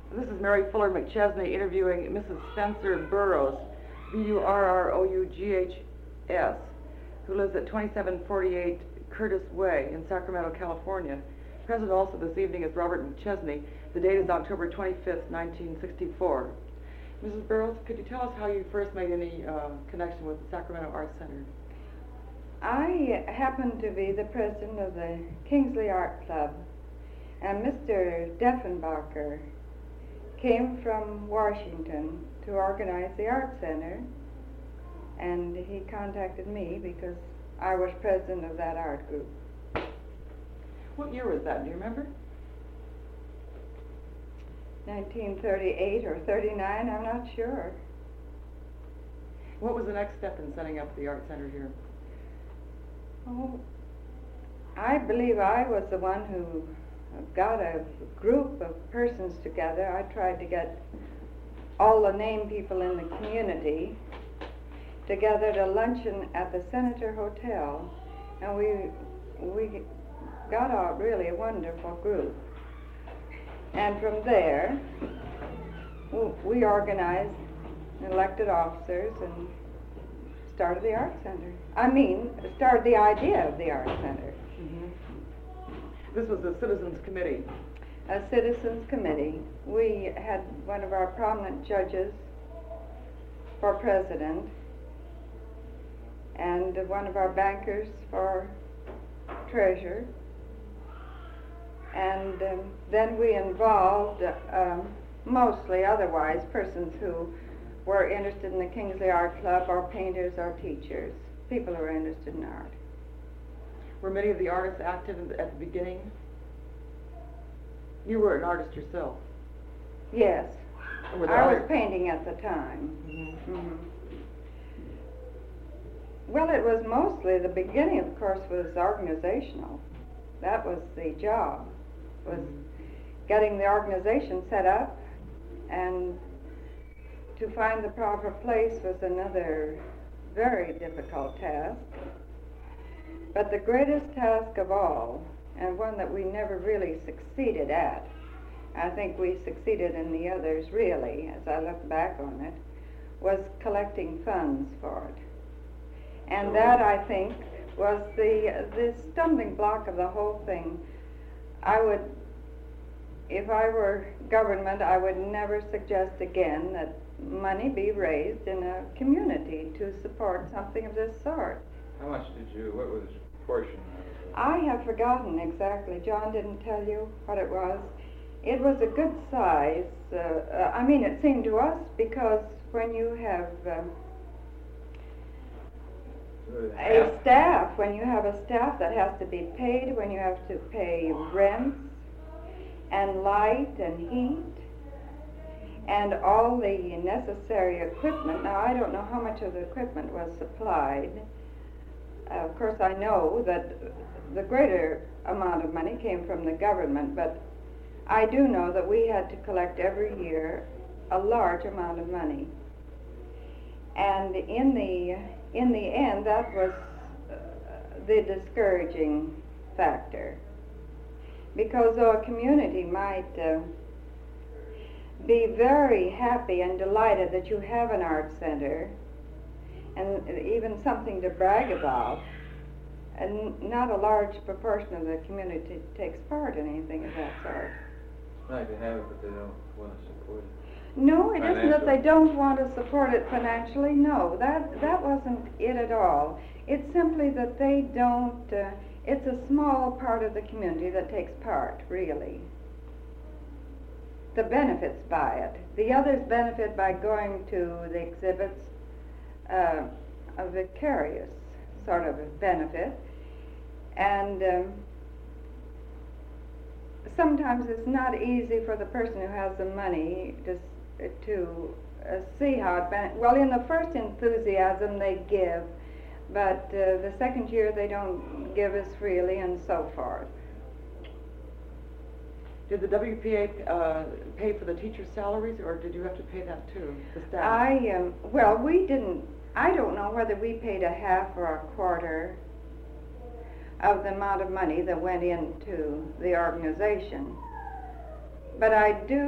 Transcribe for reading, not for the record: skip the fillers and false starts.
This is Mary Fuller McChesney interviewing Mrs. Spencer Burroughs, Burroughs, who lives at 2748 Curtis Way in Sacramento, California. Present also this evening is Robert McChesney. The date is October 25th, 1964. Mrs. Burroughs, could you tell us how you first made any connection with the Sacramento Arts Center? I happened to be the president of the Kingsley Art Club, and Mr. Deffenbacher came from Washington to organize the Art Center, and he contacted me because I was president of that art group. What year was that? Do you remember? 1938 or 39, I'm not sure. What was the next step in setting up the Art Center here? Oh, I believe I was the one who got a group of persons together. I tried to get all the named people in the community together to luncheon at the Senator Hotel, and we got out really a wonderful group. And from there, we organized elected officers and started the Art Center. Started the idea of the Art Center. Mm-hmm. This was a citizens committee. A citizens committee. We had one of our prominent judges for president, and one of our bankers for treasurer. And then we involved mostly otherwise persons who were interested in the Kingsley Art Club, or painters or teachers, people who were interested in art. Were many of the artists active at the beginning? You were an artist yourself. Yes. Or were there I other- was painting at the time. Mm-hmm. Mm-hmm. Well, it was mostly, the beginning, of course, was organizational. That was the job, was getting the organization set up, and to find the proper place was another very difficult task. But the greatest task of all, and one that we never really succeeded at, I think we succeeded in the others really, as I look back on it, was collecting funds for it. And that, I think, was the stumbling block of the whole thing. I would, if I were government, I would never suggest again that money be raised in a community to support something of this sort. How much what was the portion of it? I have forgotten exactly. John didn't tell you what it was. It was a good size. It seemed to us, because when you have when you have a staff that has to be paid, when you have to pay rents and light and heat and all the necessary equipment. Now, I don't know how much of the equipment was supplied. Of course, I know that the greater amount of money came from the government, but I do know that we had to collect every year a large amount of money. And in the end, that was the discouraging factor. Because though a community might be very happy and delighted that you have an art center, and even something to brag about, and not a large proportion of the community takes part in anything of that sort. It's nice to have it, but they don't want to support it. No, it isn't that they don't want to support it financially. No, that wasn't it at all. It's simply that they don't, it's a small part of the community that takes part, really. The benefits by it. The others benefit by going to the exhibits, a vicarious sort of a benefit. And sometimes it's not easy for the person who has the money to see how it well, in the first enthusiasm they give, but the second year they don't give as freely, and so forth. Did the WPA pay for the teachers' salaries, or did you have to pay that too, the staff? We didn't. I don't know whether we paid a half or a quarter of the amount of money that went into the organization, but I do